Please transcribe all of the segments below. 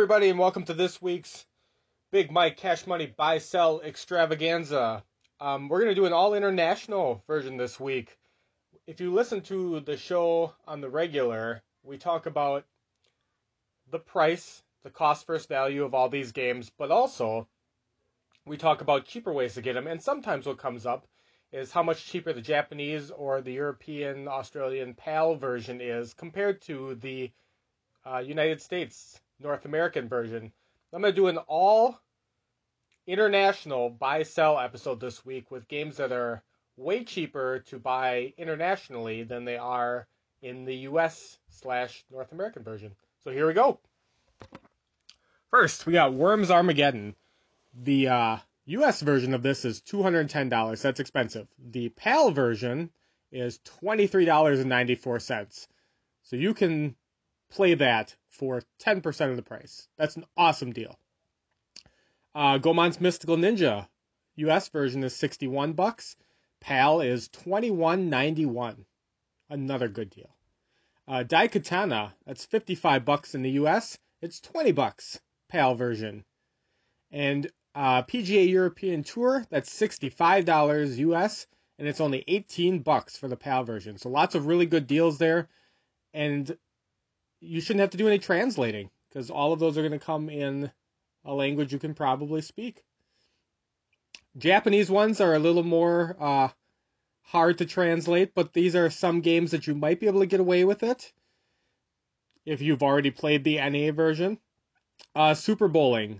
everybody, and welcome to this week's Big Mike Cash Money Buy Sell Extravaganza. We're going to do an all international version this week. If you listen to the show on the regular, we talk about the price, the cost versus value of all these games, but also we talk about cheaper ways to get them. And sometimes what comes up is how much cheaper the Japanese or the European, Australian PAL version is compared to the United States North American version. I'm going to do an all international buy-sell episode this week with games that are way cheaper to buy internationally than they are in the US/North American version. So here we go. First, we got Worms Armageddon. The US version of this is $210. That's expensive. The PAL version is $23.94. So you can play that for 10% of the price. That's an awesome deal. Goemon's Mystical Ninja US version is $61. PAL is $21.91. Another good deal. Daikatana, that's $55 in the US. It's $20 PAL version. And PGA European Tour, that's $65 US, and it's only $18 for the PAL version. So lots of really good deals there. And you shouldn't have to do any translating because all of those are going to come in a language you can probably speak. Japanese ones are a little more hard to translate, but these are some games that you might be able to get away with it if you've already played the NA version. Super Bowling.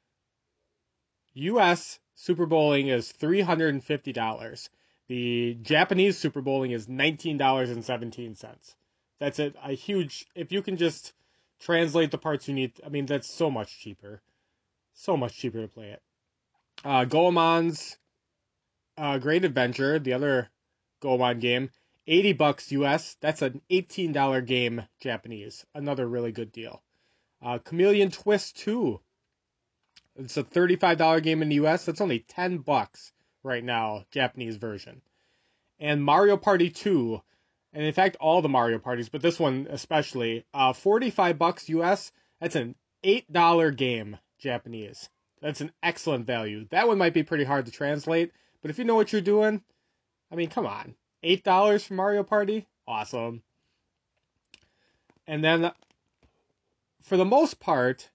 US Super Bowling is $350. The Japanese Super Bowling is $19.17. That's a huge, if you can just translate the parts you need, I mean, that's so much cheaper. So much cheaper to play it. Goemon's Great Adventure, the other Goemon game, $80 US. That's an $18 game Japanese. Another really good deal. Chameleon Twist 2. It's a $35 game in the US. That's only $10 right now, Japanese version. And Mario Party 2. And in fact, all the Mario Parties, but this one especially, $45 US. That's an $8 game, Japanese. That's an excellent value. That one might be pretty hard to translate, but if you know what you're doing, I mean, come on. $8 for Mario Party? Awesome. And then, for the most part,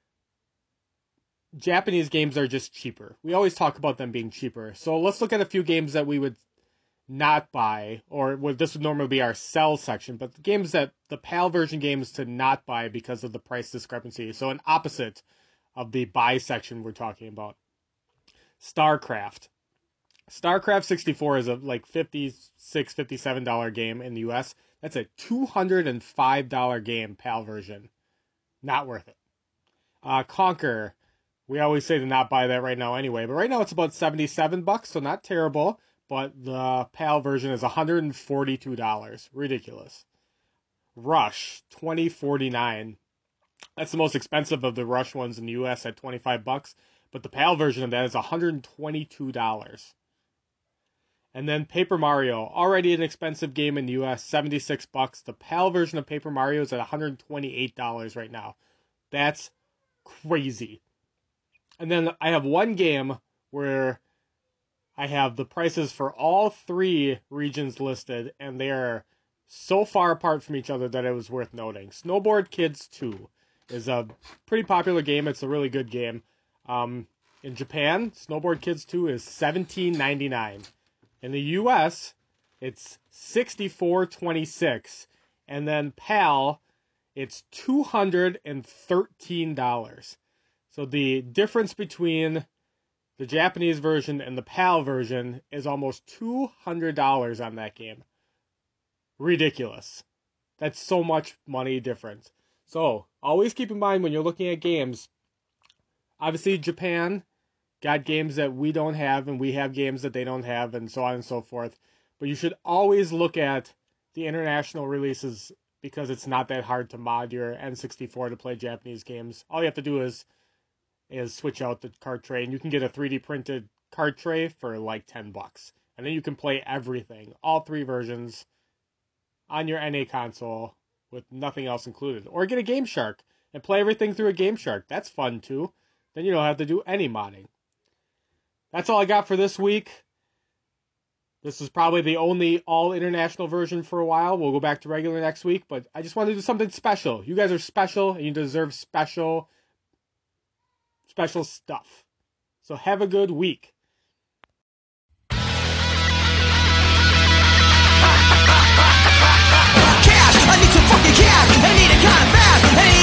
Japanese games are just cheaper. We always talk about them being cheaper. So let's look at a few games that we would not buy, or this would normally be our sell section, but the games that the PAL version games to not buy because of the price discrepancy. So an opposite of the buy section we're talking about. StarCraft. StarCraft 64 is a like $56, $57 game in the US. That's a $205 game, PAL version. Not worth it. Conquer. We always say to not buy that right now anyway, but right now it's about $77, so not terrible. But the PAL version is $142. Ridiculous. Rush, $20.49. That's the most expensive of the Rush ones in the US at $25. But the PAL version of that is $122. And then Paper Mario, already an expensive game in the US, $76. The PAL version of Paper Mario is at $128 right now. That's crazy. And then I have one game where I have the prices for all three regions listed, and they are so far apart from each other that it was worth noting. Snowboard Kids 2 is a pretty popular game. It's a really good game. In Japan, Snowboard Kids 2 is $17.99. In the US, it's $64.26. And then PAL, it's $213. So the difference between the Japanese version and the PAL version is almost $200 on that game. Ridiculous. That's so much money difference. So, always keep in mind when you're looking at games, obviously Japan got games that we don't have, and we have games that they don't have, and so on and so forth. But you should always look at the international releases because it's not that hard to mod your N64 to play Japanese games. All you have to do is switch out the card tray, and you can get a 3D printed card tray for like $10. And then you can play everything, all three versions, on your NA console with nothing else included. Or get a Game Shark. and play everything through a Game Shark. That's fun too. Then you don't have to do any modding. That's all I got for this week. This is probably the only all-international version for a while. We'll go back to regular next week, but I just wanted to do something special. You guys are special, and you deserve special stuff. So have a good week. Cash, I need some fucking cash. I need it kind of fast.